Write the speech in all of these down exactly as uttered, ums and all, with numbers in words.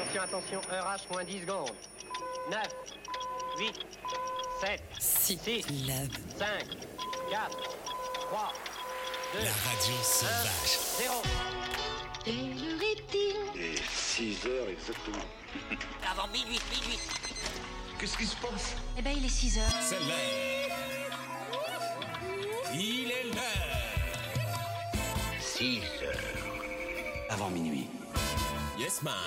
Attention, attention, heure H moins dix secondes. neuf, huit, sept, six, cinq, quatre, trois, deux, La radio sauvage. zéro. Quelle heure est-il ? Et six heures exactement. Avant minuit, minuit. Qu'est-ce qui se passe? Eh ben, il est six heures. C'est l'heure. Il est l'heure. six heures. Avant minuit. Yes, man.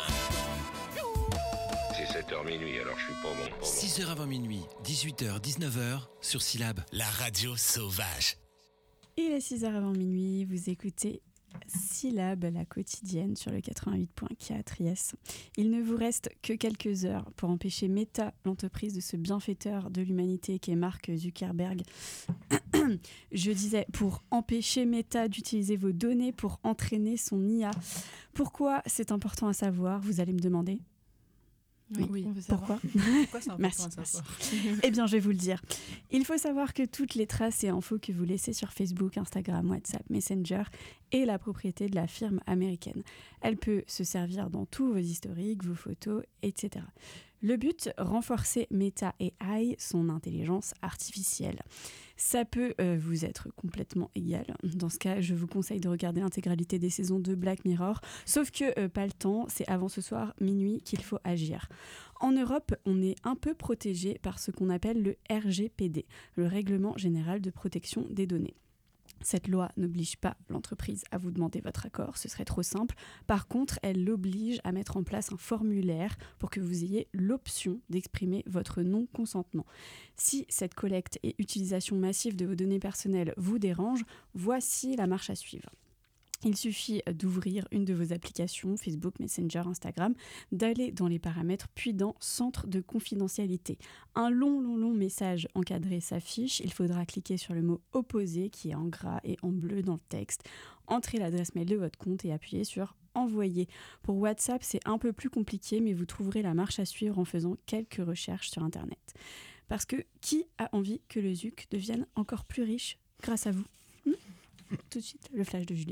C'est sept heures minuit, alors je suis pas bon. Pas bon. six heures avant minuit, dix-huit heures, dix-neuf heures, sur Syllab. La radio sauvage. Il est six heures avant minuit, vous écoutez Syllab, la quotidienne sur le quatre-vingt-huit point quatre, yes. Il ne vous reste que quelques heures pour empêcher Meta, l'entreprise de ce bienfaiteur de l'humanité qu'est Mark Zuckerberg. Je disais, pour empêcher Meta d'utiliser vos données pour entraîner son I A. Pourquoi c'est important à savoir, vous allez me demander ? Oui, oui, on veut savoir. Pourquoi ? Pourquoi c'est important Merci. à savoir ? Eh bien, je vais vous le dire. Il faut savoir que toutes les traces et infos que vous laissez sur Facebook, Instagram, WhatsApp, Messenger est la propriété de la firme américaine. Elle peut se servir dans tous vos historiques, vos photos, et cetera. Le but, renforcer Meta A I, son intelligence artificielle. Ça peut euh, vous être complètement égal. Dans ce cas, je vous conseille de regarder l'intégralité des saisons de Black Mirror. Sauf que euh, pas le temps, c'est avant ce soir, minuit, qu'il faut agir. En Europe, on est un peu protégé par ce qu'on appelle le R G P D, le Règlement général de protection des données. Cette loi n'oblige pas l'entreprise à vous demander votre accord, ce serait trop simple. Par contre, elle l'oblige à mettre en place un formulaire pour que vous ayez l'option d'exprimer votre non-consentement. Si cette collecte et utilisation massive de vos données personnelles vous dérange, voici la marche à suivre. Il suffit d'ouvrir une de vos applications, Facebook, Messenger, Instagram, d'aller dans les paramètres, puis dans Centre de confidentialité. Un long, long, long message encadré s'affiche. Il faudra cliquer sur le mot « Opposé » qui est en gras et en bleu dans le texte. Entrez l'adresse mail de votre compte et appuyez sur « Envoyer ». Pour WhatsApp, c'est un peu plus compliqué, mais vous trouverez la marche à suivre en faisant quelques recherches sur Internet. Parce que qui a envie que le Zuc devienne encore plus riche grâce à vous ? hmm Tout de suite, le flash de Julia.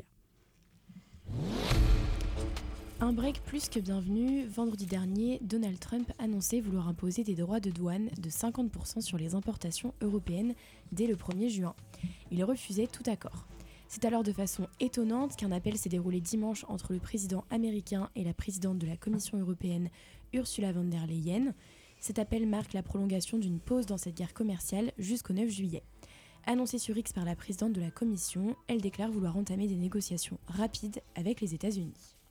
Un break plus que bienvenu. Vendredi dernier, Donald Trump annonçait vouloir imposer des droits de douane de cinquante pour cent sur les importations européennes dès le premier juin. Il refusait tout accord. C'est alors de façon étonnante qu'un appel s'est déroulé dimanche entre le président américain et la présidente de la Commission européenne, Ursula von der Leyen. Cet appel marque la prolongation d'une pause dans cette guerre commerciale jusqu'au neuf juillet. Annoncée sur X par la présidente de la Commission, elle déclare vouloir entamer des négociations rapides avec les États-Unis.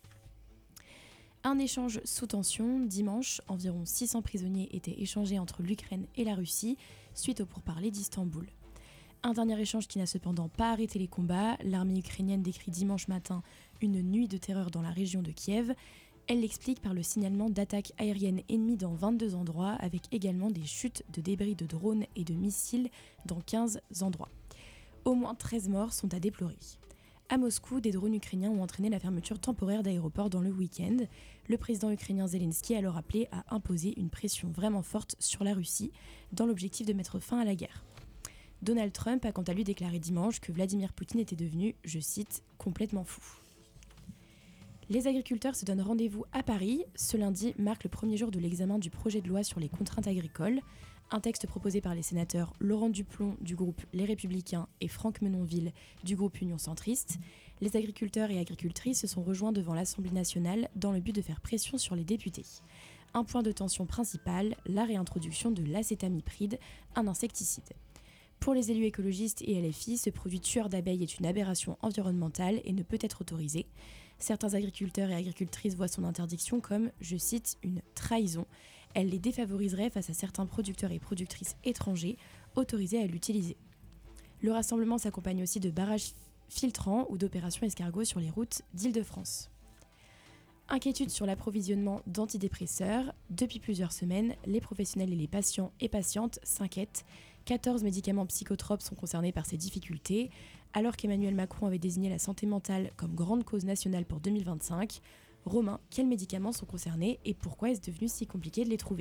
Un échange sous tension. Dimanche, environ six cents prisonniers étaient échangés entre l'Ukraine et la Russie suite aux pourparlers d'Istanbul. Un dernier échange qui n'a cependant pas arrêté les combats. L'armée ukrainienne décrit dimanche matin une nuit de terreur dans la région de Kiev. Elle l'explique par le signalement d'attaques aériennes ennemies dans vingt-deux endroits, avec également des chutes de débris de drones et de missiles dans quinze endroits. Au moins treize morts sont à déplorer. À Moscou, des drones ukrainiens ont entraîné la fermeture temporaire d'aéroports dans le week-end. Le président ukrainien Zelensky a alors appelé à imposer une pression vraiment forte sur la Russie, dans l'objectif de mettre fin à la guerre. Donald Trump a quant à lui déclaré dimanche que Vladimir Poutine était devenu, je cite, « complètement fou ». Les agriculteurs se donnent rendez-vous à Paris. Ce lundi marque le premier jour de l'examen du projet de loi sur les contraintes agricoles, un texte proposé par les sénateurs Laurent Duplon du groupe Les Républicains et Franck Menonville du groupe Union Centriste. Les agriculteurs et agricultrices se sont rejoints devant l'Assemblée nationale dans le but de faire pression sur les députés. Un point de tension principal, la réintroduction de l'acétamipride, un insecticide. Pour les élus écologistes et L F I, ce produit tueur d'abeilles est une aberration environnementale et ne peut être autorisé. Certains agriculteurs et agricultrices voient son interdiction comme, je cite, une trahison. Elle les défavoriserait face à certains producteurs et productrices étrangers autorisés à l'utiliser. Le rassemblement s'accompagne aussi de barrages filtrants ou d'opérations escargots sur les routes d'Île-de-France. Inquiétude sur l'approvisionnement d'antidépresseurs. Depuis plusieurs semaines, les professionnels et les patients et patientes s'inquiètent. quatorze médicaments psychotropes sont concernés par ces difficultés. Alors qu'Emmanuel Macron avait désigné la santé mentale comme grande cause nationale pour deux mille vingt-cinq, Romain, quels médicaments sont concernés et pourquoi est-ce devenu si compliqué de les trouver ?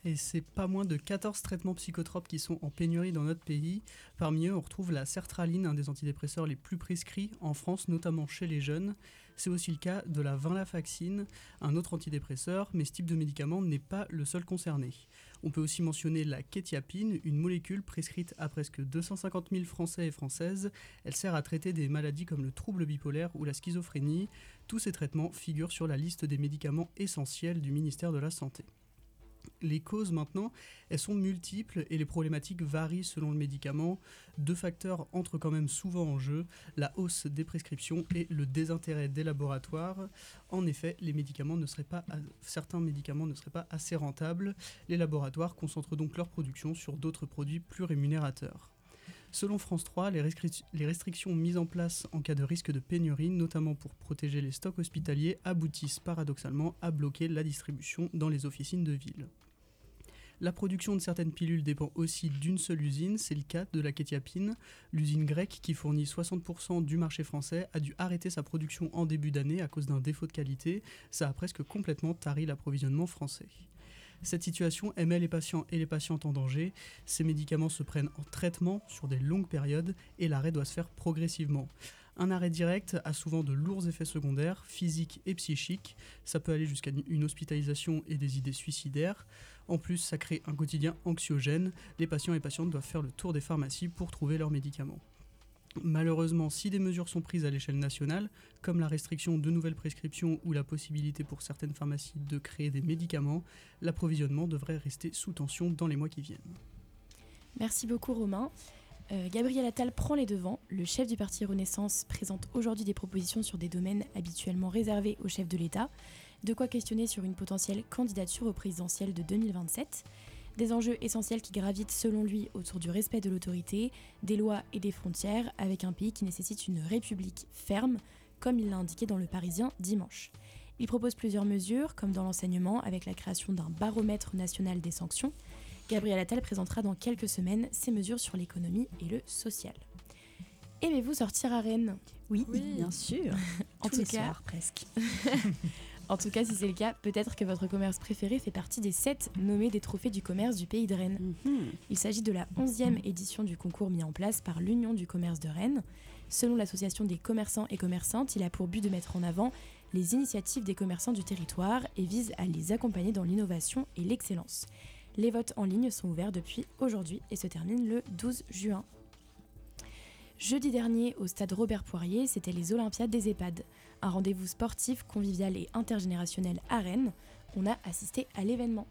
Et c'est pas moins de quatorze traitements psychotropes qui sont en pénurie dans notre pays. Parmi eux, on retrouve la sertraline, un des antidépresseurs les plus prescrits en France, notamment chez les jeunes. C'est aussi le cas de la venlafaxine, un autre antidépresseur, mais ce type de médicament n'est pas le seul concerné. On peut aussi mentionner la quétiapine, une molécule prescrite à presque deux cent cinquante mille Français et Françaises. Elle sert à traiter des maladies comme le trouble bipolaire ou la schizophrénie. Tous ces traitements figurent sur la liste des médicaments essentiels du ministère de la Santé. Les causes maintenant, elles sont multiples et les problématiques varient selon le médicament. Deux facteurs entrent quand même souvent en jeu, la hausse des prescriptions et le désintérêt des laboratoires. En effet, les médicaments ne seraient pas, certains médicaments ne seraient pas assez rentables. Les laboratoires concentrent donc leur production sur d'autres produits plus rémunérateurs. Selon France trois, les, restri- les restrictions mises en place en cas de risque de pénurie, notamment pour protéger les stocks hospitaliers, aboutissent paradoxalement à bloquer la distribution dans les officines de ville. La production de certaines pilules dépend aussi d'une seule usine, c'est le cas de la quétiapine. L'usine grecque, qui fournit soixante pour cent du marché français, a dû arrêter sa production en début d'année à cause d'un défaut de qualité. Ça a presque complètement tari l'approvisionnement français. Cette situation met les patients et les patientes en danger. Ces médicaments se prennent en traitement sur des longues périodes et l'arrêt doit se faire progressivement. Un arrêt direct a souvent de lourds effets secondaires, physiques et psychiques. Ça peut aller jusqu'à une hospitalisation et des idées suicidaires. En plus, ça crée un quotidien anxiogène. Les patients et patientes doivent faire le tour des pharmacies pour trouver leurs médicaments. Malheureusement, si des mesures sont prises à l'échelle nationale, comme la restriction de nouvelles prescriptions ou la possibilité pour certaines pharmacies de créer des médicaments, l'approvisionnement devrait rester sous tension dans les mois qui viennent. Merci beaucoup Romain. Euh, Gabriel Attal prend les devants. Le chef du parti Renaissance présente aujourd'hui des propositions sur des domaines habituellement réservés au chef de l'État. De quoi questionner sur une potentielle candidature au présidentiel de deux mille vingt-sept. Des enjeux essentiels qui gravitent selon lui autour du respect de l'autorité, des lois et des frontières, avec un pays qui nécessite une république ferme, comme il l'a indiqué dans Le Parisien dimanche. Il propose plusieurs mesures, comme dans l'enseignement, avec la création d'un baromètre national des sanctions. Gabriel Attal présentera dans quelques semaines ses mesures sur l'économie et le social. Aimez-vous sortir à Rennes ? Oui, oui, bien sûr. En Tous tout les cas, soirs, presque. En tout cas, si c'est le cas, peut-être que votre commerce préféré fait partie des sept nommés des trophées du commerce du pays de Rennes. Mm-hmm. Il s'agit de la onzième édition du concours mis en place par l'Union du commerce de Rennes. Selon l'association des commerçants et commerçantes, il a pour but de mettre en avant les initiatives des commerçants du territoire et vise à les accompagner dans l'innovation et l'excellence. Les votes en ligne sont ouverts depuis aujourd'hui et se terminent le douze juin. Jeudi dernier, au stade Robert Poirier, c'était les Olympiades des EHPAD. Un rendez-vous sportif, convivial et intergénérationnel à Rennes. On a assisté à l'événement.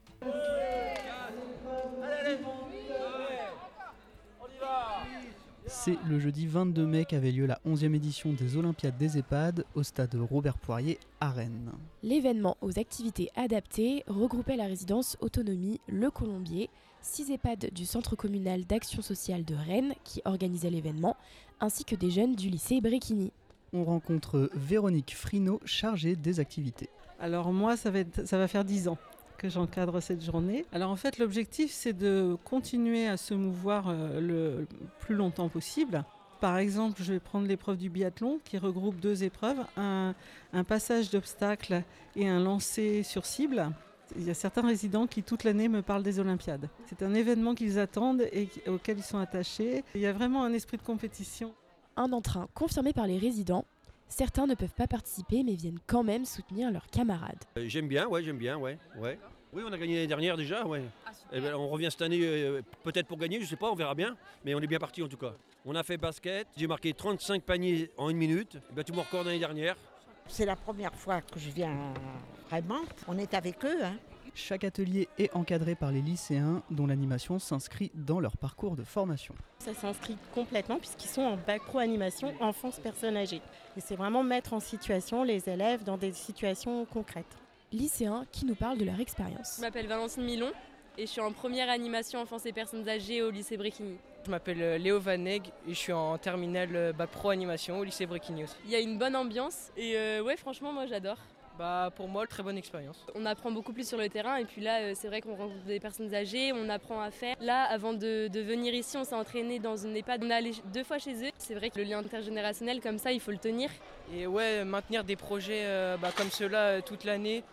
C'est le jeudi vingt-deux mai qu'avait lieu la onzième édition des Olympiades des EHPAD au stade Robert Poirier à Rennes. L'événement aux activités adaptées regroupait la résidence Autonomie Le Colombier, six EHPAD du Centre communal d'action sociale de Rennes qui organisait l'événement, ainsi que des jeunes du lycée Bréquigny. On rencontre Véronique Frino, chargée des activités. Alors moi, ça va, être, ça va faire dix ans que j'encadre cette journée. Alors en fait, l'objectif, c'est de continuer à se mouvoir euh, le plus longtemps possible. Par exemple, je vais prendre l'épreuve du biathlon qui regroupe deux épreuves, un, un passage d'obstacles et un lancer sur cible. Il y a certains résidents qui toute l'année me parlent des Olympiades. C'est un événement qu'ils attendent et auquel ils sont attachés. Il y a vraiment un esprit de compétition. Un entrain confirmé par les résidents. Certains ne peuvent pas participer mais viennent quand même soutenir leurs camarades. Euh, j'aime bien, ouais, j'aime bien, ouais, ouais. Oui, on a gagné l'année dernière déjà, ouais. Ah, et ben, on revient cette année euh, peut-être pour gagner, je sais pas, on verra bien. Mais on est bien parti en tout cas. On a fait basket, j'ai marqué trente-cinq paniers en une minute. Et ben, tout mon record l'année dernière. C'est la première fois que je viens vraiment. On est avec eux, hein. Chaque atelier est encadré par les lycéens dont l'animation s'inscrit dans leur parcours de formation. Ça s'inscrit complètement puisqu'ils sont en bac pro animation enfance personnes âgées. Et c'est vraiment mettre en situation les élèves dans des situations concrètes. Lycéens qui nous parlent de leur expérience. Je m'appelle Valentine Milon et je suis en première animation enfance et personnes âgées au lycée Bréquigny. Je m'appelle Léo Vaneg et je suis en terminale bac pro animation au lycée Bréquigny aussi. Il y a une bonne ambiance et euh, ouais, franchement moi j'adore. Bah, pour moi, très bonne expérience. On apprend beaucoup plus sur le terrain et puis là, c'est vrai qu'on rencontre des personnes âgées, on apprend à faire. Là, avant de, de venir ici, on s'est entraîné dans une EHPAD. On est allé deux fois chez eux. C'est vrai que le lien intergénérationnel, comme ça, il faut le tenir. Et ouais, maintenir des projets euh, bah, comme ceux-là euh, toute l'année,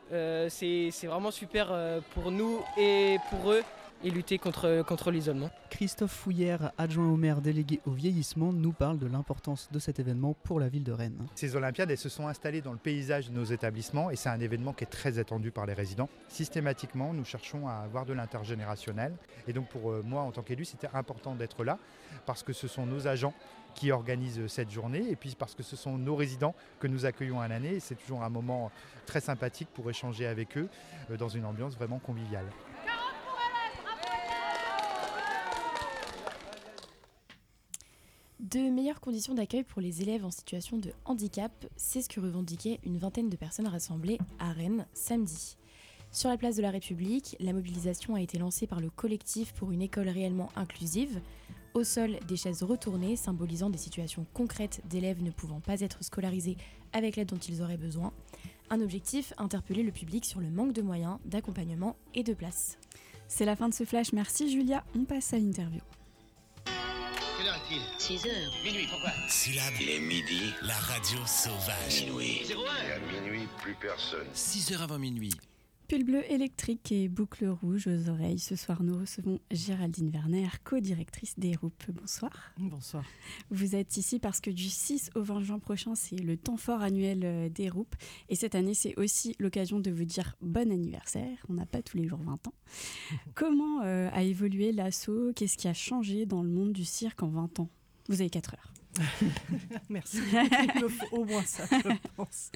Euh, c'est, c'est vraiment super euh, pour nous et pour eux et lutter contre, contre l'isolement. Christophe Fouillère, adjoint au maire délégué au vieillissement, nous parle de l'importance de cet événement pour la ville de Rennes. Ces Olympiades, elles se sont installées dans le paysage de nos établissements et c'est un événement qui est très attendu par les résidents. Systématiquement, nous cherchons à avoir de l'intergénérationnel et donc pour moi, en tant qu'élu, c'était important d'être là parce que ce sont nos agents qui organisent cette journée et puis parce que ce sont nos résidents que nous accueillons à l'année. C'est toujours un moment très sympathique pour échanger avec eux dans une ambiance vraiment conviviale. De meilleures conditions d'accueil pour les élèves en situation de handicap, c'est ce que revendiquait une vingtaine de personnes rassemblées à Rennes samedi. Sur la place de la République, la mobilisation a été lancée par le collectif pour une école réellement inclusive. Au sol, des chaises retournées symbolisant des situations concrètes d'élèves ne pouvant pas être scolarisés avec l'aide dont ils auraient besoin. Un objectif, interpeller le public sur le manque de moyens, d'accompagnement et de place. C'est la fin de ce flash, merci Julia, on passe à l'interview. Quelle heure est-il ? six heures. Minuit, pourquoi ? Syllabe. Il est midi. La radio sauvage. Minuit. zéro un. Et à minuit, plus personne. six heures avant minuit. Pull bleu électrique et boucle rouge aux oreilles. Ce soir, nous recevons Géraldine Werner, co-directrice des R O U P. Bonsoir. Bonsoir. Vous êtes ici parce que du six au vingt juin prochain, c'est le temps fort annuel des R O U P. Et cette année, c'est aussi l'occasion de vous dire bon anniversaire. On n'a pas tous les jours vingt ans. Comment euh, a évolué l'asso ? Qu'est-ce qui a changé dans le monde du cirque en vingt ans ? Vous avez quatre heures. Merci. Il me faut au moins ça, je pense.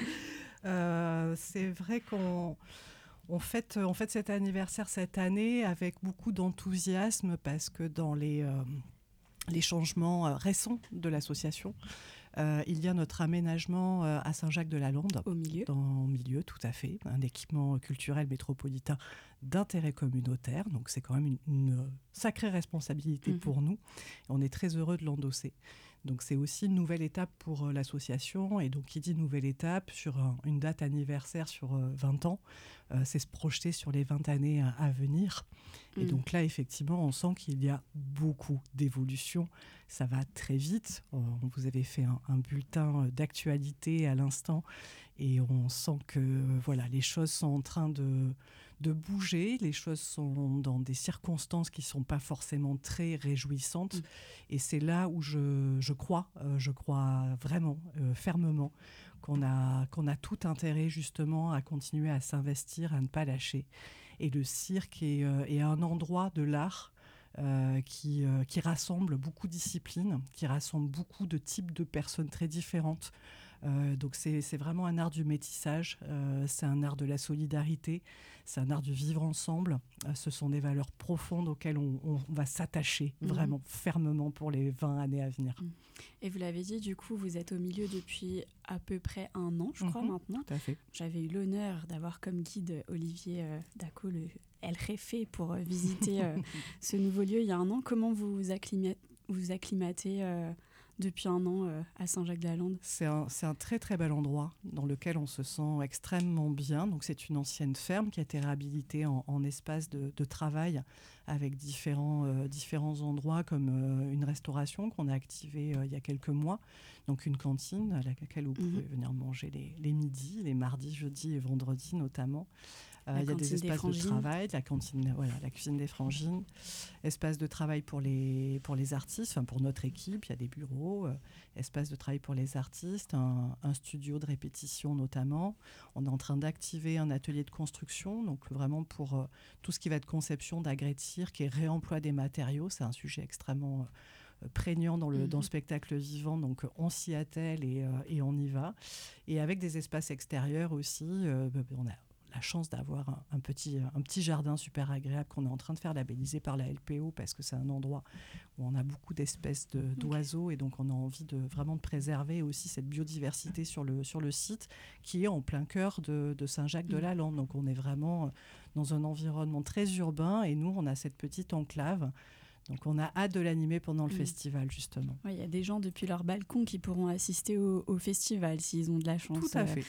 Euh, c'est vrai qu'on... On fête, on fête cet anniversaire cette année avec beaucoup d'enthousiasme parce que dans les, euh, les changements euh, récents de l'association, euh, il y a notre aménagement euh, à Saint-Jacques-de-la-Lande. Au milieu. Dans, au milieu, tout à fait. Un équipement culturel métropolitain d'intérêt communautaire. Donc c'est quand même une, une sacrée responsabilité mmh. pour nous. On est très heureux de l'endosser. Donc c'est aussi une nouvelle étape pour euh, l'association. Et donc qui dit nouvelle étape sur un, une date anniversaire sur euh, vingt ans, euh, c'est se projeter sur les vingt années à, à venir. Et mmh. donc là, effectivement, on sent qu'il y a beaucoup d'évolution. Ça va très vite. Euh, vous avez fait un, un bulletin d'actualité à l'instant. Et on sent que euh, voilà, les choses sont en train de... de bouger, les choses sont dans des circonstances qui ne sont pas forcément très réjouissantes. Mmh. Et c'est là où je, je crois, euh, je crois vraiment, euh, fermement, qu'on a, qu'on a tout intérêt justement à continuer à s'investir, à ne pas lâcher. Et le cirque est, euh, est un endroit de l'art euh, qui, euh, qui rassemble beaucoup de disciplines, qui rassemble beaucoup de types de personnes très différentes. Euh, donc c'est, c'est vraiment un art du métissage, euh, c'est un art de la solidarité, c'est un art du vivre ensemble. Euh, ce sont des valeurs profondes auxquelles on, on va s'attacher mmh. vraiment fermement pour les vingt années à venir. Mmh. Et vous l'avez dit, du coup, vous êtes au milieu depuis à peu près un an, je crois, mmh. maintenant. Tout à fait. J'avais eu l'honneur d'avoir comme guide Olivier euh, Daco, le El Jefe, pour euh, visiter euh, ce nouveau lieu il y a un an. Comment vous vous acclimatez, vous acclimatez euh, depuis un an euh, à Saint-Jacques-de-la-Lande ? C'est un, c'est un très très bel endroit dans lequel on se sent extrêmement bien. Donc c'est une ancienne ferme qui a été réhabilitée en, en espace de, de travail avec différents, euh, différents endroits comme euh, une restauration qu'on a activée euh, il y a quelques mois. Donc une cantine à laquelle vous pouvez mmh. venir manger les, les midis, les mardis, jeudis et vendredis notamment. Euh, il y a des espaces de travail, la cantine, voilà, la cuisine des Frangines, espace de travail pour les, pour les artistes, enfin pour notre équipe, il y a des bureaux, euh, espace de travail pour les artistes, un, un studio de répétition notamment. On est en train d'activer un atelier de construction, donc vraiment pour euh, tout ce qui va être conception d'agrès de cirque et réemploi des matériaux. C'est un sujet extrêmement euh, prégnant dans le, mmh. dans le spectacle vivant, donc on s'y attelle et, euh, et on y va. Et avec des espaces extérieurs aussi, euh, on a la chance d'avoir un, un, petit, un petit jardin super agréable qu'on est en train de faire labelliser par la L P O parce que c'est un endroit où on a beaucoup d'espèces de, d'oiseaux okay. et donc on a envie de vraiment de préserver aussi cette biodiversité sur le, sur le site qui est en plein cœur de, de Saint-Jacques-de-la-Lande. Donc on est vraiment dans un environnement très urbain et nous on a cette petite enclave. Donc on a hâte de l'animer pendant le mmh. festival, justement. Il ouais, y a des gens depuis leur balcon qui pourront assister au, au festival s'ils ont de la chance. Tout à fait.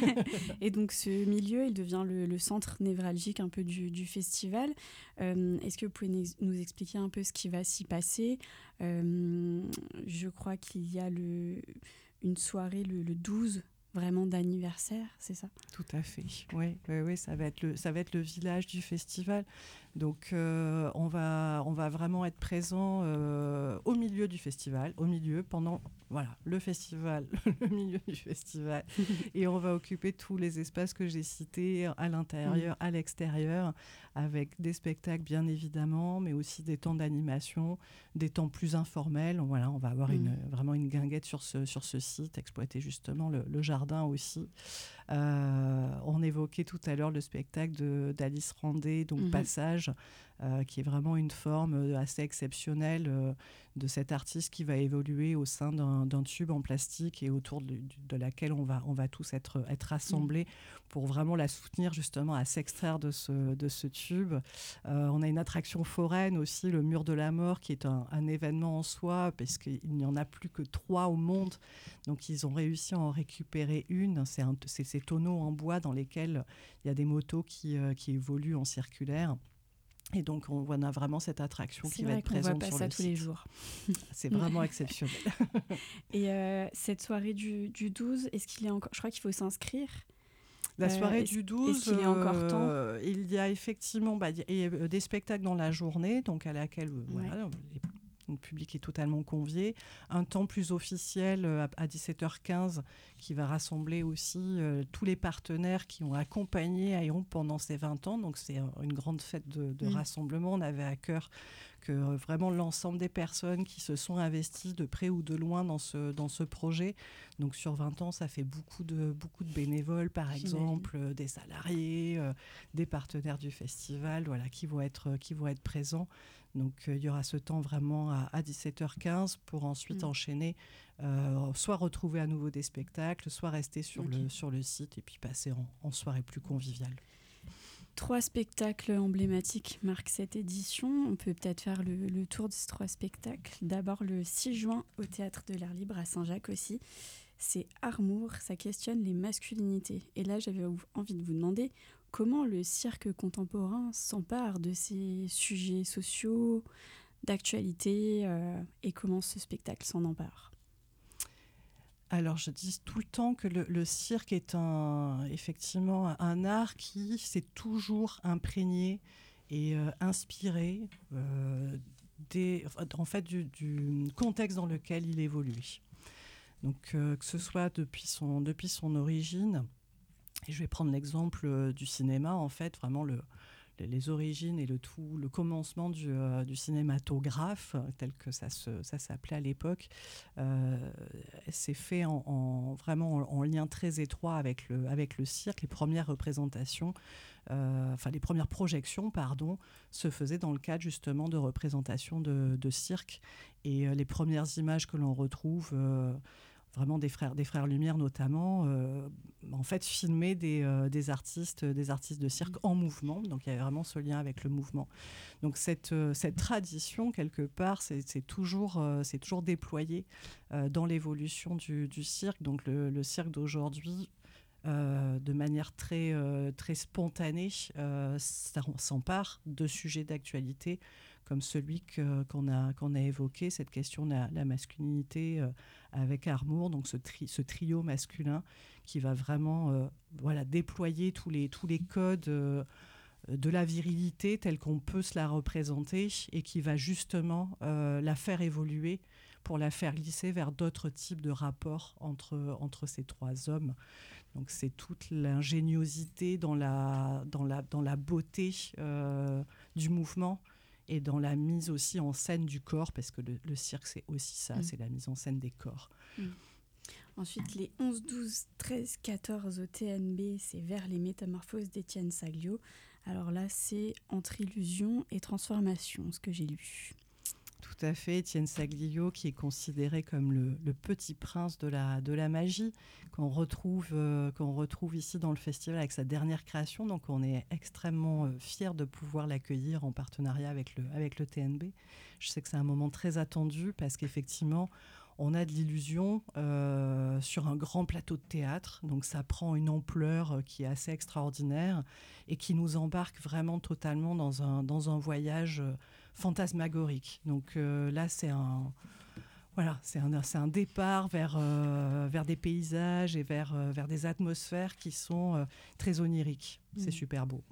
Et donc ce milieu, il devient le, le centre névralgique un peu du, du festival. Euh, est-ce que vous pouvez nous expliquer un peu ce qui va s'y passer ? euh, Je crois qu'il y a le, une soirée le, le douze vraiment d'anniversaire, c'est ça ? Tout à fait, oui, oui, oui, ça va être le, ça va être le village du festival. Donc euh, on, va, on va vraiment être présent euh, au milieu du festival, au milieu, pendant voilà, le festival, le milieu du festival. Et on va occuper tous les espaces que j'ai cités, à l'intérieur, à l'extérieur, avec des spectacles bien évidemment, mais aussi des temps d'animation, des temps plus informels. Voilà, on va avoir une, vraiment une guinguette sur ce, sur ce site, exploiter justement le, le jardin aussi. Euh, on évoquait tout à l'heure le spectacle de, d'Alice Randé, donc mmh. Passage, euh, qui est vraiment une forme assez exceptionnelle euh, de cet artiste qui va évoluer au sein d'un, d'un tube en plastique et autour de, de laquelle on va, on va tous être, être rassemblés mmh. pour vraiment la soutenir justement à s'extraire de ce, de ce tube. Euh, on a une attraction foraine aussi, le Mur de la Mort, qui est un, un événement en soi, parce qu'il n'y en a plus que trois au monde. Donc ils ont réussi à en récupérer une. C'est, un, c'est ces tonneaux en bois dans lesquels il y a des motos qui, euh, qui évoluent en circulaire. Et donc, on a vraiment cette attraction c'est qui va être présente sur le site. C'est vrai qu'on voit pas ça tous les jours. C'est vraiment exceptionnel. Et euh, cette soirée du, du douze, est-ce qu'il y a encore... Je crois qu'il faut s'inscrire. La soirée euh, du douze, est-ce qu'il y a encore temps euh, il y a effectivement bah, il y a des spectacles dans la journée, donc à laquelle ouais. voilà, les... le public est totalement convié. Un temps plus officiel euh, à dix-sept heures quinze qui va rassembler aussi euh, tous les partenaires qui ont accompagné Ayron pendant ces vingt ans. Donc c'est une grande fête de, de mmh. rassemblement. On avait à cœur que euh, vraiment l'ensemble des personnes qui se sont investies de près ou de loin dans ce, dans ce projet. Donc sur vingt ans, ça fait beaucoup de, beaucoup de bénévoles, par exemple, euh, des salariés, euh, des partenaires du festival, voilà, qui vont être, qui vont être présents. Donc il euh, y aura ce temps vraiment à, à dix-sept heures quinze pour ensuite mmh. enchaîner, euh, soit retrouver à nouveau des spectacles, soit rester sur, okay. le, sur le site et puis passer en, en soirée plus conviviale. Trois spectacles emblématiques marquent cette édition. On peut peut-être faire le, le tour de ces trois spectacles. D'abord le six juin au Théâtre de l'Air Libre à Saint-Jacques aussi. C'est Armour, ça questionne les masculinités. Et là j'avais envie de vous demander comment le cirque contemporain s'empare de ces sujets sociaux, d'actualité, euh, et comment ce spectacle s'en empare. Alors, je dis tout le temps que le, le cirque est un, effectivement un art qui s'est toujours imprégné et euh, inspiré euh, des, en fait, du, du contexte dans lequel il évolue. Donc, euh, que ce soit depuis son, depuis son origine. Et je vais prendre l'exemple euh, du cinéma, en fait, vraiment le, les, les origines et le tout, le commencement du, euh, du cinématographe, tel que ça, se, ça s'appelait à l'époque, euh, c'est fait en, en, vraiment en, en lien très étroit avec le, avec le cirque. Les premières représentations, euh, enfin les premières projections, pardon, se faisaient dans le cadre justement de représentations de, de cirque. Et euh, les premières images que l'on retrouve... Euh, vraiment des frères, des frères Lumière notamment, euh, en fait filmer des, euh, des artistes, des artistes de cirque en mouvement. Donc il y avait vraiment ce lien avec le mouvement. Donc cette, euh, cette tradition quelque part, c'est, c'est toujours, euh, c'est toujours déployé euh, dans l'évolution du, du cirque. Donc le, le cirque d'aujourd'hui, euh, de manière très, euh, très spontanée, euh, ça, on s'empare de sujets d'actualité comme celui que, qu'on, a, qu'on a évoqué, cette question de la, la masculinité euh, avec Armour, donc ce, tri, ce trio masculin qui va vraiment euh, voilà, déployer tous les, tous les codes euh, de la virilité telle qu'on peut se la représenter et qui va justement euh, la faire évoluer pour la faire glisser vers d'autres types de rapports entre, entre ces trois hommes. Donc c'est toute l'ingéniosité dans la, dans la, dans la beauté euh, du mouvement et dans la mise aussi en scène du corps, parce que le, le cirque, c'est aussi ça, mmh. c'est la mise en scène des corps. Mmh. Ensuite, les onze, douze, treize, quatorze au T N B, c'est Vers les métamorphoses d'Étienne Saglio. Alors là, c'est Entre illusion et transformation, ce que j'ai lu. Tout à fait, Étienne Saglio, qui est considéré comme le, le petit prince de la, de la magie, qu'on retrouve, euh, qu'on retrouve ici dans le festival avec sa dernière création. Donc on est extrêmement euh, fiers de pouvoir l'accueillir en partenariat avec le, avec le T N B. Je sais que c'est un moment très attendu parce qu'effectivement, on a de l'illusion euh, sur un grand plateau de théâtre. Donc ça prend une ampleur euh, qui est assez extraordinaire et qui nous embarque vraiment totalement dans un, dans un voyage euh, fantasmagorique. Donc euh, là, c'est un... Voilà, c'est un, c'est un départ vers, euh, vers des paysages et vers, euh, vers des atmosphères qui sont euh, très oniriques. Mmh. C'est super beau.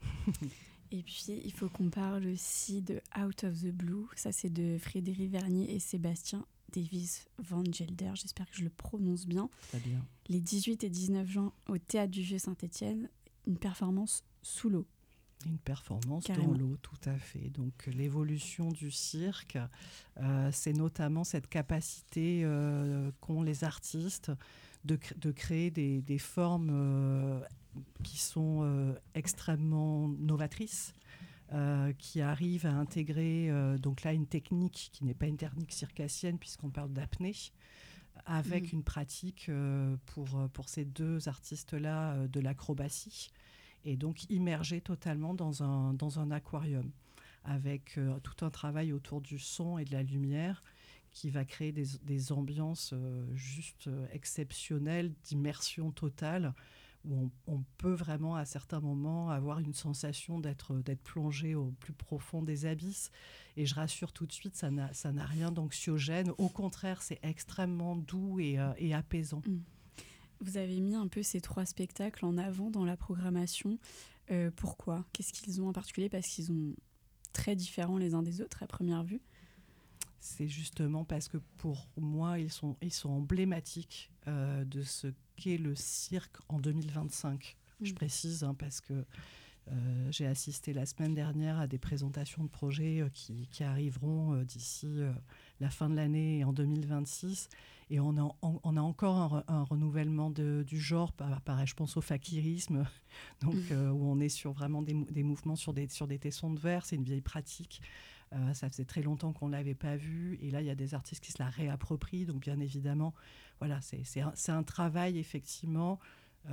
Et puis, il faut qu'on parle aussi de Out of the Blue. Ça, c'est de Frédéric Vernier et Sébastien Davies Van Gelder. J'espère que je le prononce bien. Très bien. Les dix-huit et dix-neuf juin au Théâtre du Vieux-Saint-Étienne, une performance sous l'eau. Une performance Carrément. dans l'eau, tout à fait. Donc l'évolution du cirque, euh, c'est notamment cette capacité euh, qu'ont les artistes de, cr- de créer des, des formes euh, qui sont euh, extrêmement novatrices, euh, qui arrivent à intégrer euh, donc là une technique qui n'est pas une technique circassienne puisqu'on parle d'apnée, avec mmh. une pratique euh, pour, pour ces deux artistes-là euh, de l'acrobatie. Et donc immergé totalement dans un, dans un aquarium, avec euh, tout un travail autour du son et de la lumière qui va créer des, des ambiances euh, juste euh, exceptionnelles, d'immersion totale, où on, on peut vraiment à certains moments avoir une sensation d'être, d'être plongé au plus profond des abysses. Et je rassure tout de suite, ça n'a, ça n'a rien d'anxiogène. Au contraire, c'est extrêmement doux et, euh, et apaisant. Mmh. Vous avez mis un peu ces trois spectacles en avant dans la programmation. Euh, pourquoi ? Qu'est-ce qu'ils ont en particulier ? Parce qu'ils sont très différents les uns des autres à première vue. C'est justement parce que pour moi, ils sont, ils sont emblématiques euh, de ce qu'est le cirque en deux mille vingt-cinq. Mmh. Je précise hein, parce que euh, j'ai assisté la semaine dernière à des présentations de projets euh, qui, qui arriveront euh, d'ici euh, la fin de l'année et en deux mille vingt-six. Et on a, on, on a encore un, re, un renouvellement de, du genre, pareil, je pense au fakirisme, donc, mmh. euh, où on est sur vraiment des, des mouvements sur des, sur des tessons de verre. C'est une vieille pratique. Euh, ça faisait très longtemps qu'on ne l'avait pas vu. Et là, il y a des artistes qui se la réapproprient. Donc, bien évidemment, voilà, c'est, c'est, un, c'est un travail, effectivement,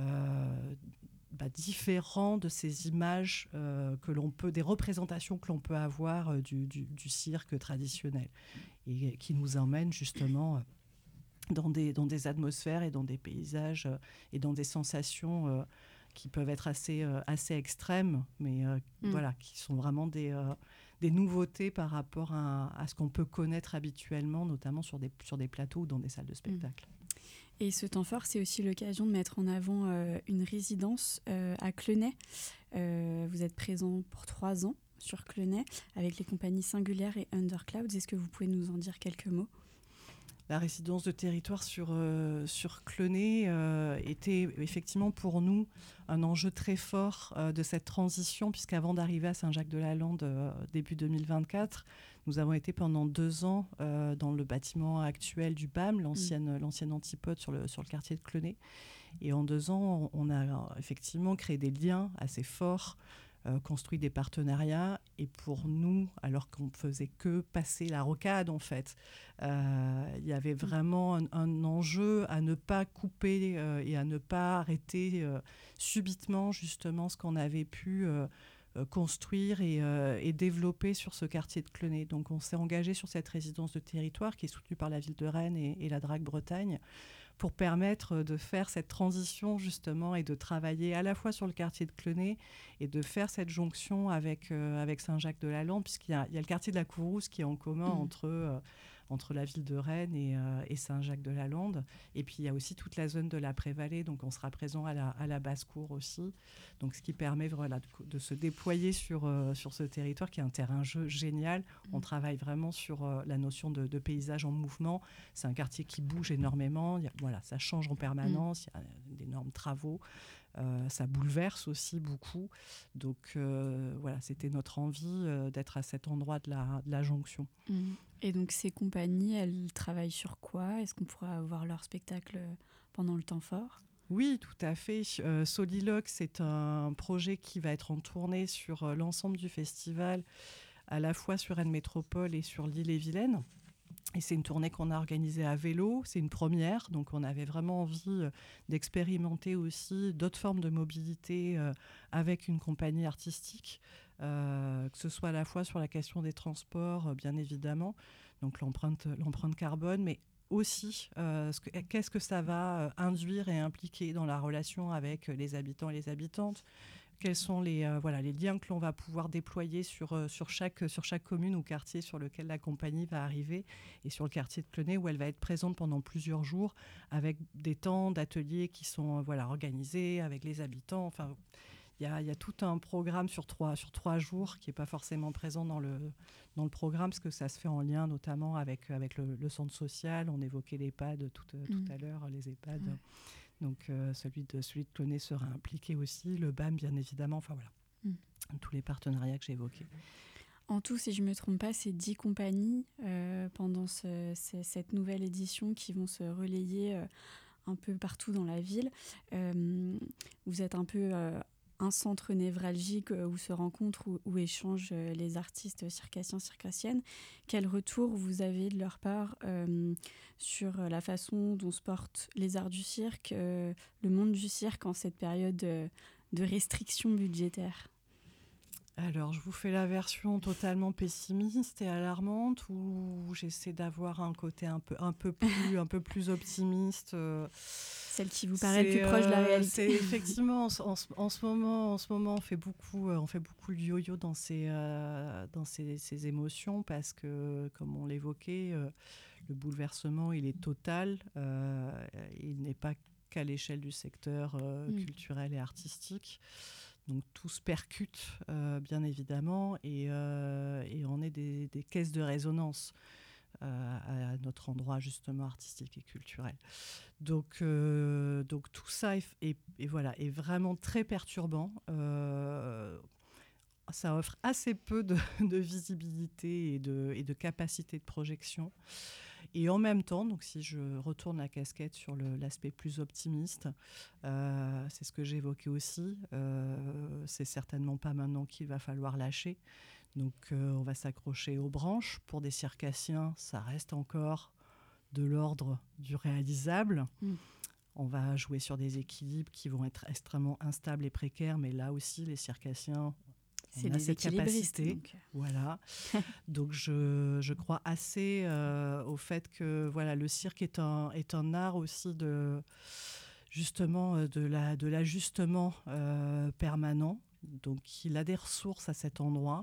euh, bah, différent de ces images euh, que l'on peut, des représentations que l'on peut avoir euh, du, du, du cirque traditionnel. Et qui nous emmène, justement... Euh, Dans des, dans des atmosphères et dans des paysages euh, et dans des sensations euh, qui peuvent être assez, euh, assez extrêmes, mais euh, mmh. voilà, qui sont vraiment des, euh, des nouveautés par rapport à, à ce qu'on peut connaître habituellement, notamment sur des, sur des plateaux ou dans des salles de spectacle. Mmh. Et ce temps fort, c'est aussi l'occasion de mettre en avant euh, une résidence euh, à Clenay. Euh, vous êtes présent pour trois ans sur Clenay avec les compagnies Singulières et Underclouds. Est-ce que vous pouvez nous en dire quelques mots ? La résidence de territoire sur, euh, sur Clenay euh, était effectivement pour nous un enjeu très fort euh, de cette transition, puisqu'avant d'arriver à Saint-Jacques-de-la-Lande euh, début deux mille vingt-quatre, nous avons été pendant deux ans euh, dans le bâtiment actuel du B A M, l'ancienne, mmh. l'ancienne antipode sur le, sur le quartier de Clenay. Et en deux ans, on a effectivement créé des liens assez forts, Euh, construit des partenariats, et pour nous, alors qu'on faisait que passer la rocade en fait, euh, il y avait vraiment un, un enjeu à ne pas couper euh, et à ne pas arrêter euh, subitement justement ce qu'on avait pu euh, euh, construire et, euh, et développer sur ce quartier de Clenay. Donc on s'est engagé sur cette résidence de territoire qui est soutenue par la ville de Rennes et, et la Drague Bretagne, pour permettre de faire cette transition justement et de travailler à la fois sur le quartier de Clenay et de faire cette jonction avec, euh, avec Saint-Jacques-de-la-Lande, puisqu'il y a, il y a le quartier de la Courrousse qui est en commun mmh. entre, euh, entre la ville de Rennes et, euh, et Saint-Jacques-de-la-Lande. Et puis il y a aussi toute la zone de la Prévallée, donc on sera présent à la, à la basse-cour aussi. Donc ce qui permet voilà, de, de se déployer sur, euh, sur ce territoire qui est un terrain-jeu génial. Mmh. On travaille vraiment sur euh, la notion de, de paysage en mouvement. C'est un quartier qui bouge énormément. Il y a, voilà, ça change en permanence, mmh. il y a d'énormes travaux. Euh, ça bouleverse aussi beaucoup. Donc euh, voilà, c'était notre envie euh, d'être à cet endroit de la, de la jonction. Mmh. Et donc ces compagnies, elles travaillent sur quoi ? Est-ce qu'on pourra avoir leur spectacle pendant le temps fort ? Oui, tout à fait. Euh, Soliloque, c'est un projet qui va être en tournée sur euh, l'ensemble du festival, à la fois sur Rennes Métropole et sur l'Ille-et-Vilaine. Et c'est une tournée qu'on a organisée à vélo, c'est une première, donc on avait vraiment envie d'expérimenter aussi d'autres formes de mobilité euh, avec une compagnie artistique, euh, que ce soit à la fois sur la question des transports, euh, bien évidemment, donc l'empreinte, l'empreinte carbone, mais aussi euh, ce que, qu'est-ce que ça va induire et impliquer dans la relation avec les habitants et les habitantes. quels sont les, euh, voilà, les liens que l'on va pouvoir déployer sur, euh, sur, chaque, sur chaque commune ou quartier sur lequel la compagnie va arriver, et sur le quartier de Clenay où elle va être présente pendant plusieurs jours avec des temps d'ateliers qui sont euh, voilà, organisés avec les habitants. Enfin, il y a, y a tout un programme sur trois, sur trois jours qui n'est pas forcément présent dans le, dans le programme, parce que ça se fait en lien notamment avec, avec le, le centre social. On évoquait l'EHPAD tout, mmh. tout à l'heure, les EHPAD. Ouais. Donc euh, celui de celui de Clenay sera impliqué aussi, le B A M bien évidemment, enfin voilà, mm. tous les partenariats que j'ai évoqués. En tout, si je ne me trompe pas, c'est dix compagnies euh, pendant ce, ce, cette nouvelle édition qui vont se relayer euh, un peu partout dans la ville. Euh, vous êtes un peu euh, un centre névralgique où se rencontrent, où, où échangent les artistes circassiens, circassiennes. Quel retour vous avez de leur part euh, sur la façon dont se portent les arts du cirque, euh, le monde du cirque en cette période de, de restrictions budgétaires ? Alors, je vous fais la version totalement pessimiste et alarmante, ou j'essaie d'avoir un côté un peu, un peu, plus, un peu plus optimiste. Euh, Celle qui vous paraît le plus proche de la réalité. C'est effectivement, en, en, en, ce moment, en ce moment, on fait beaucoup, on fait beaucoup le yo-yo dans, ces, euh, dans ces, ces émotions, parce que, comme on l'évoquait, euh, le bouleversement, il est total. Euh, il n'est pas qu'à l'échelle du secteur euh, mmh. culturel et artistique. Donc tout se percute, euh, bien évidemment, et, euh, et on est des, des caisses de résonance euh, à notre endroit justement artistique et culturel. Donc, euh, donc tout ça est, est, est, voilà, est vraiment très perturbant. Euh, ça offre assez peu de, de visibilité et de, et de capacité de projection. Et en même temps, donc si je retourne la casquette sur le, l'aspect plus optimiste, euh, c'est ce que j'évoquais aussi, euh, c'est certainement pas maintenant qu'il va falloir lâcher. Donc euh, on va s'accrocher aux branches. Pour des circassiens, ça reste encore de l'ordre du réalisable. Mmh. On va jouer sur des équilibres qui vont être extrêmement instables et précaires, mais là aussi, les circassiens... C'est on a cette capacité, donc. Voilà. Donc je, je crois assez euh, au fait que voilà, le cirque est un, est un art aussi de justement de, la, de l'ajustement euh, permanent. Donc il a des ressources à cet endroit.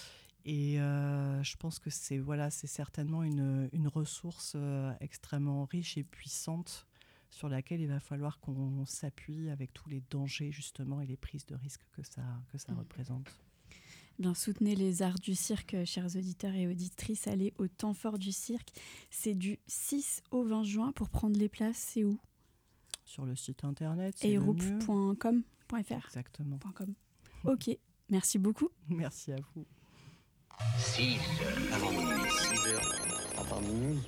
Et euh, je pense que c'est, voilà, c'est certainement une, une ressource euh, extrêmement riche et puissante sur laquelle il va falloir qu'on s'appuie avec tous les dangers justement et les prises de risques que ça, que ça mmh. représente. Bien, soutenez les arts du cirque, chers auditeurs et auditrices. Allez au temps fort du cirque. C'est du six au vingt juin. Pour prendre les places, c'est où ? Sur le site internet. C'est eiroup point com point f r. Exactement. .com. Ok, merci beaucoup. Merci à vous. six heures avant minuit. six heures avant minuit.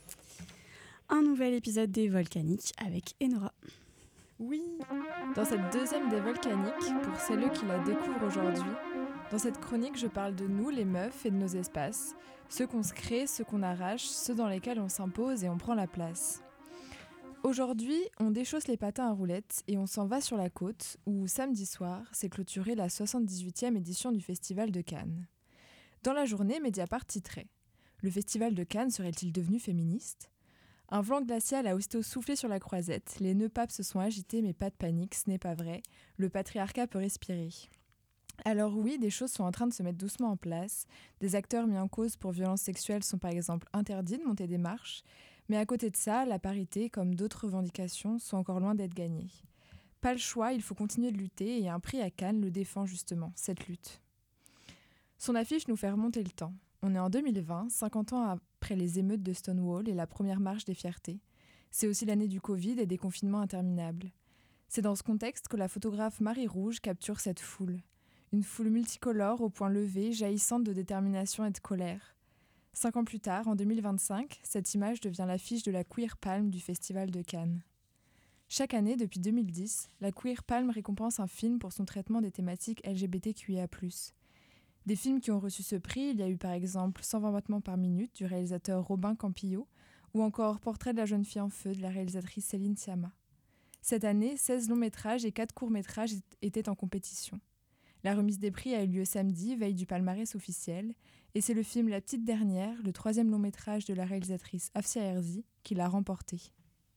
Un nouvel épisode des Volcaniques avec Enora. Oui, dans cette deuxième des Volcaniques, pour celles qui la découvrent aujourd'hui, dans cette chronique, je parle de nous, les meufs, et de nos espaces, ceux qu'on se crée, ceux qu'on arrache, ceux dans lesquels on s'impose et on prend la place. Aujourd'hui, on déchausse les patins à roulettes et on s'en va sur la côte, où samedi soir, s'est clôturée la soixante-dix-huitième édition du Festival de Cannes. Dans la journée, Mediapart titrait « Le Festival de Cannes serait-il devenu féministe ?» Un vent glacial a aussitôt soufflé sur la croisette, les nœuds papes se sont agités, mais pas de panique, ce n'est pas vrai, le patriarcat peut respirer. Alors oui, des choses sont en train de se mettre doucement en place, des acteurs mis en cause pour violences sexuelles sont par exemple interdits de monter des marches, mais à côté de ça, la parité, comme d'autres revendications, sont encore loin d'être gagnées. Pas le choix, il faut continuer de lutter, et un prix à Cannes le défend justement, cette lutte. Son affiche nous fait remonter le temps. On est en deux mille vingt, cinquante ans après les émeutes de Stonewall et la première marche des fiertés. C'est aussi l'année du Covid et des confinements interminables. C'est dans ce contexte que la photographe Marie Rouge capture cette foule. Une foule multicolore au point levé, jaillissante de détermination et de colère. Cinq ans plus tard, en deux mille vingt-cinq, cette image devient l'affiche de la Queer Palm du Festival de Cannes. Chaque année, depuis deux mille dix, la Queer Palm récompense un film pour son traitement des thématiques L G B T Q I A plus. Des films qui ont reçu ce prix, il y a eu par exemple cent vingt battements par minute du réalisateur Robin Campillo ou encore Portrait de la jeune fille en feu de la réalisatrice Céline Sciamma. Cette année, seize longs métrages et quatre courts métrages étaient en compétition. La remise des prix a eu lieu samedi, veille du palmarès officiel, et c'est le film La Petite Dernière, le troisième long métrage de la réalisatrice Afsia Herzi, qui l'a remporté.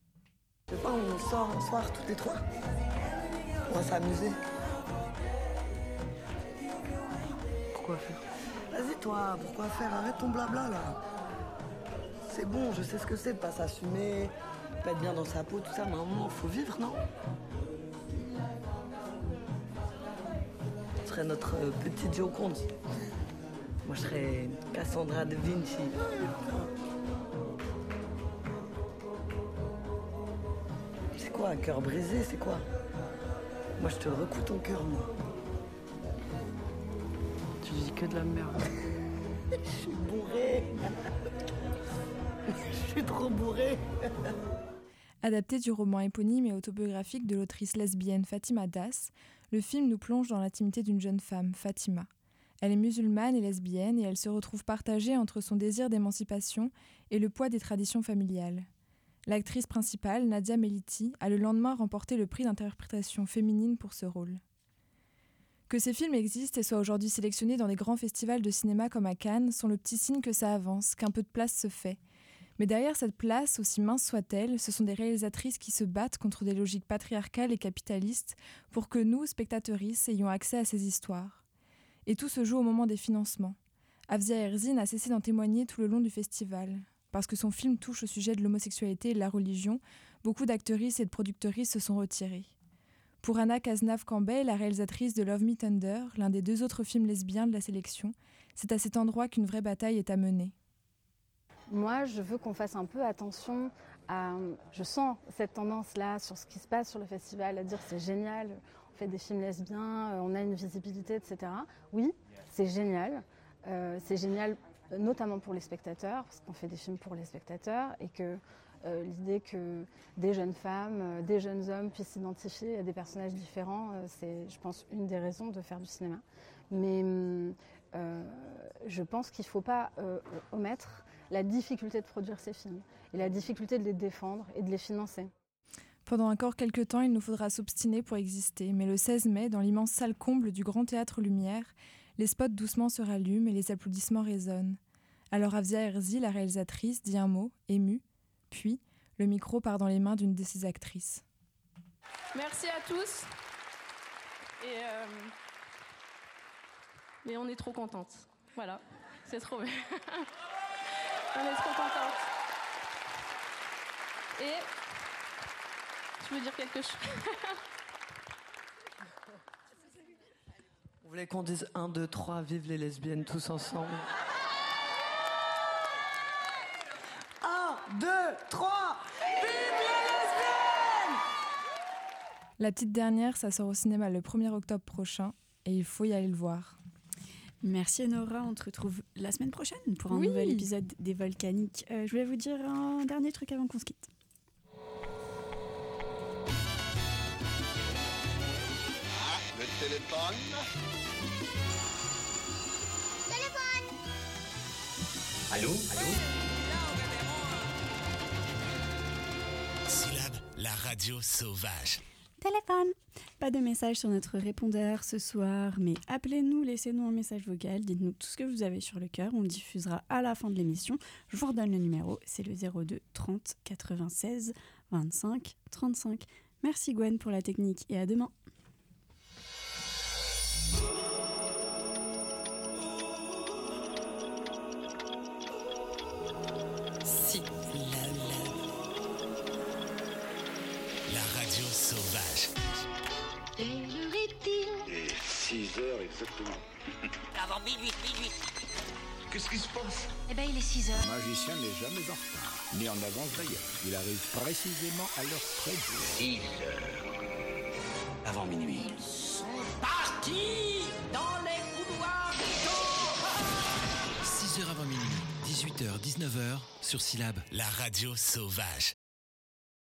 Je sais pas, on sort un soir toutes les trois. On va s'amuser. pourquoi faire. Vas-y toi, pourquoi faire? Arrête ton blabla là. C'est bon, je sais ce que c'est de pas s'assumer, pas être bien dans sa peau, tout ça, mais à un moment, faut vivre, non? Ce serait notre euh, petite Joconde. Moi, je serais Cassandra de Vinci. C'est quoi, un cœur brisé, c'est quoi? Moi, je te recoue ton cœur, moi. Tu dis que de la merde. Je suis bourrée. Je suis trop bourrée. Adapté du roman éponyme et autobiographique de l'autrice lesbienne Fatima Das, le film nous plonge dans l'intimité d'une jeune femme, Fatima. Elle est musulmane et lesbienne et elle se retrouve partagée entre son désir d'émancipation et le poids des traditions familiales. L'actrice principale, Nadia Meliti, a le lendemain remporté le prix d'interprétation féminine pour ce rôle. Que ces films existent et soient aujourd'hui sélectionnés dans des grands festivals de cinéma comme à Cannes sont le petit signe que ça avance, qu'un peu de place se fait. Mais derrière cette place, aussi mince soit-elle, ce sont des réalisatrices qui se battent contre des logiques patriarcales et capitalistes pour que nous, spectatrices, ayons accès à ces histoires. Et tout se joue au moment des financements. Afzia Herzi n'a cessé d'en témoigner tout le long du festival. Parce que son film touche au sujet de l'homosexualité et de la religion, beaucoup d'actrices et de productrices se sont retirées. Pour Anna Cazenave-Cambay, la réalisatrice de Love Me Tender, l'un des deux autres films lesbiens de la sélection, c'est à cet endroit qu'une vraie bataille est à mener. Moi, je veux qu'on fasse un peu attention à... Je sens cette tendance-là sur ce qui se passe sur le festival, à dire c'est génial, on fait des films lesbiens, on a une visibilité, et cetera. Oui, c'est génial. Euh, c'est génial notamment pour les spectateurs, parce qu'on fait des films pour les spectateurs, et que euh, l'idée que des jeunes femmes, euh, des jeunes hommes puissent s'identifier à des personnages différents, euh, c'est, je pense, une des raisons de faire du cinéma. Mais euh, je pense qu'il ne faut pas euh, omettre la difficulté de produire ces films, et la difficulté de les défendre et de les financer. Pendant encore quelques temps, il nous faudra s'obstiner pour exister, mais le seize mai, dans l'immense salle comble du Grand Théâtre Lumière, les spots doucement se rallument et les applaudissements résonnent. Alors Afzia Herzi, la réalisatrice, dit un mot, émue, puis le micro part dans les mains d'une de ses actrices. Merci à tous. Et euh... Mais on est trop contentes. Voilà, c'est trop bien. On est trop contentes. Et je veux dire quelque chose. Vous voulez qu'on dise un, deux, trois, vive les lesbiennes tous ensemble? un, deux, trois, vive les lesbiennes! La petite dernière, ça sort au cinéma le premier octobre prochain et il faut y aller le voir. Merci Nora, on te retrouve la semaine prochaine pour un oui. nouvel épisode des Volcaniques. Euh, je voulais vous dire un dernier truc avant qu'on se quitte. Le téléphone. Téléphone. Allô, allô. Syllabe, la radio sauvage. Téléphone. Pas de message sur notre répondeur ce soir, mais appelez-nous, laissez-nous un message vocal, dites-nous tout ce que vous avez sur le cœur, on le diffusera à la fin de l'émission. Je vous redonne le numéro, c'est le zéro deux trente quatre-vingt-seize vingt-cinq trente-cinq. Merci Gwen pour la technique et à demain. Si la, la, la radio sauvage. Et le reptile. Et six heures exactement. Avant minuit, minuit. Qu'est-ce qui se passe? Eh ben, il est six heures. Le magicien n'est jamais en retard, ni en avance d'ailleurs. Il arrive précisément à l'heure prévue. six heures. Avant minuit. Ils sont partis dans les couloirs du temps. six heures avant minuit, dix-huit heures, dix-neuf heures, sur Syllabe, la radio sauvage.